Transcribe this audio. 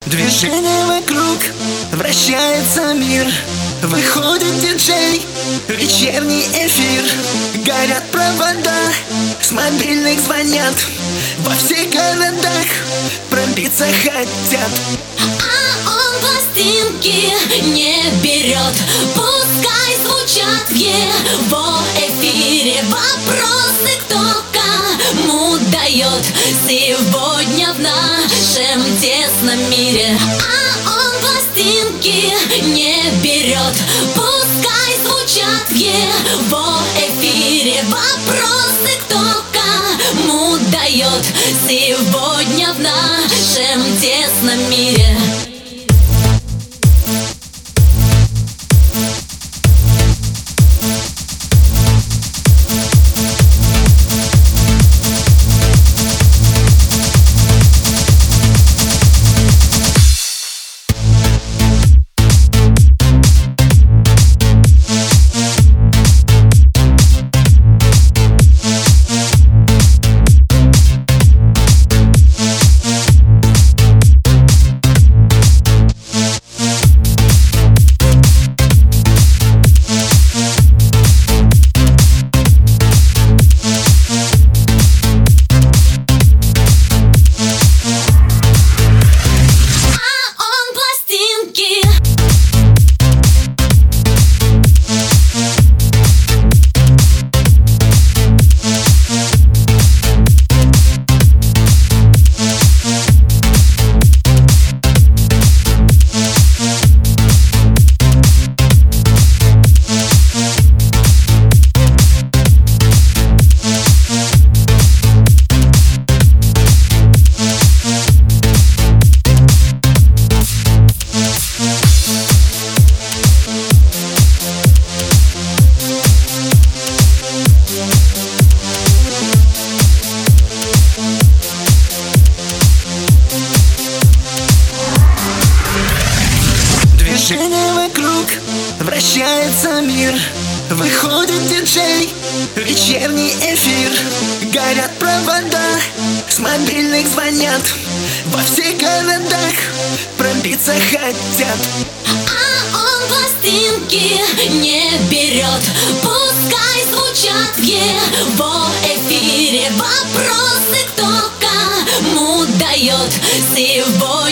Движение вокруг, вращается мир. Выходит диджей, вечерний эфир. Горят провода, с мобильных звонят. Во всех городах пробиться хотят. А он пластинки не берет. Пускай звучат в его эфире вопросы, кто кому дает. Сегодня в нашем тесном мире. А он пластинки не берет. Пускай звучат в его эфире вопросы, кто кому дает. Сегодня в нашем тесном мире. Движение вокруг, вращается мир. Выходит диджей, вечерний эфир. Горят провода, с мобильных звонят. Во всех городах пробиться хотят. А он пластинки не берет. Пускай звучат в его эфире вопросы, кто кому дает. Сегодня